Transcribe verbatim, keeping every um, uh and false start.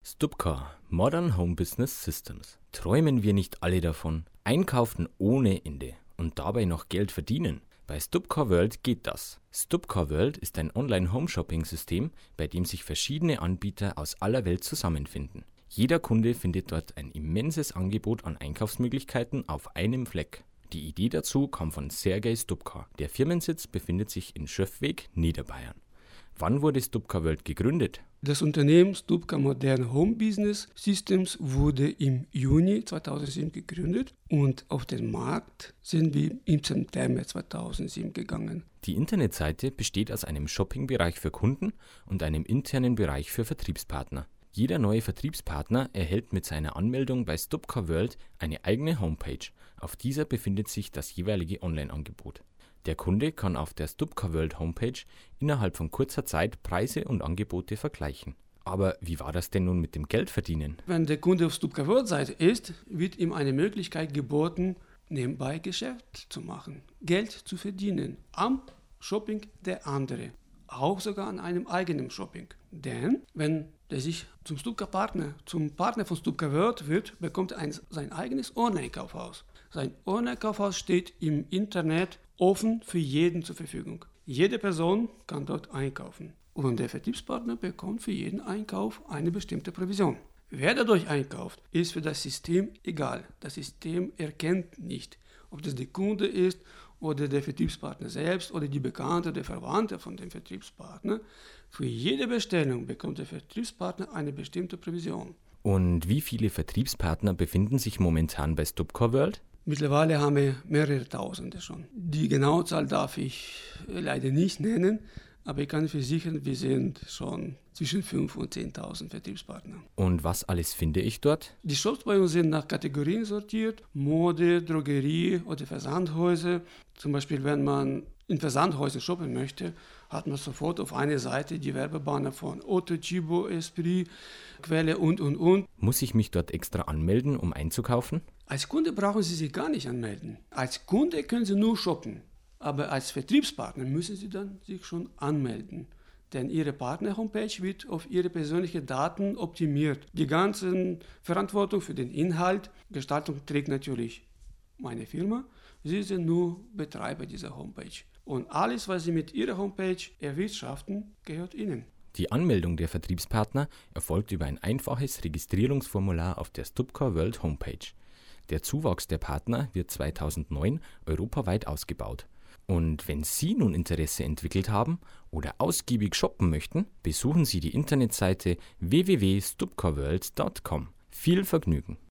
Stupcar – Modern Home Business Systems. Träumen wir nicht alle davon? Einkaufen ohne Ende und dabei noch Geld verdienen? Bei Stupcar World geht das. Stupcar World ist ein Online-Home-Shopping-System, bei dem sich verschiedene Anbieter aus aller Welt zusammenfinden. Jeder Kunde findet dort ein immenses Angebot an Einkaufsmöglichkeiten auf einem Fleck. Die Idee dazu kam von Sergej Stupcar. Der Firmensitz befindet sich in Schöffweg, Niederbayern. Wann wurde Stupcar World gegründet? Das Unternehmen Stupcar Modern Home Business Systems wurde im Juni zweitausendsieben gegründet und auf den Markt sind wir im September zweitausendsieben gegangen. Die Internetseite besteht aus einem Shoppingbereich für Kunden und einem internen Bereich für Vertriebspartner. Jeder neue Vertriebspartner erhält mit seiner Anmeldung bei Stupcar World eine eigene Homepage. Auf dieser befindet sich das jeweilige Online-Angebot. Der Kunde kann auf der Stupcar World Homepage innerhalb von kurzer Zeit Preise und Angebote vergleichen. Aber wie war das denn nun mit dem Geldverdienen? Wenn der Kunde auf Stupcar World Seite ist, wird ihm eine Möglichkeit geboten, nebenbei Geschäft zu machen, Geld zu verdienen am Shopping der andere, auch sogar an einem eigenen Shopping. Denn wenn der sich zum Stupcar Partner, zum Partner von Stupcar World wird, bekommt er ein, sein eigenes Online-Kaufhaus. Sein Online-Kaufhaus steht im Internet offen für jeden zur Verfügung. Jede Person kann dort einkaufen. Und der Vertriebspartner bekommt für jeden Einkauf eine bestimmte Provision. Wer dadurch einkauft, ist für das System egal. Das System erkennt nicht, ob das der Kunde ist oder der Vertriebspartner selbst oder die Bekannte, der Verwandte von dem Vertriebspartner. Für jede Bestellung bekommt der Vertriebspartner eine bestimmte Provision. Und wie viele Vertriebspartner befinden sich momentan bei Stupcar World? Mittlerweile haben wir mehrere Tausende schon. Die genaue Zahl darf ich leider nicht nennen, aber ich kann versichern, wir sind schon zwischen fünftausend und zehntausend Vertriebspartner. Und was alles finde ich dort? Die Shops bei uns sind nach Kategorien sortiert: Mode, Drogerie oder Versandhäuser. Zum Beispiel, wenn man in Versandhäusern shoppen möchte, hat man sofort auf einer Seite die Werbebanner von Otto, Chibo, Esprit, Quelle und, und, und. Muss ich mich dort extra anmelden, um einzukaufen? Als Kunde brauchen Sie sich gar nicht anmelden. Als Kunde können Sie nur shoppen. Aber als Vertriebspartner müssen Sie dann sich schon anmelden. Denn Ihre Partner-Homepage wird auf Ihre persönlichen Daten optimiert. Die ganze Verantwortung für den Inhalt, Gestaltung trägt natürlich meine Firma. Sie sind nur Betreiber dieser Homepage. Und alles, was Sie mit Ihrer Homepage erwirtschaften, gehört Ihnen. Die Anmeldung der Vertriebspartner erfolgt über ein einfaches Registrierungsformular auf der Stupcar World Homepage. Der Zuwachs der Partner wird zweitausendneun europaweit ausgebaut. Und wenn Sie nun Interesse entwickelt haben oder ausgiebig shoppen möchten, besuchen Sie die Internetseite w w w punkt stupcar world punkt com. Viel Vergnügen!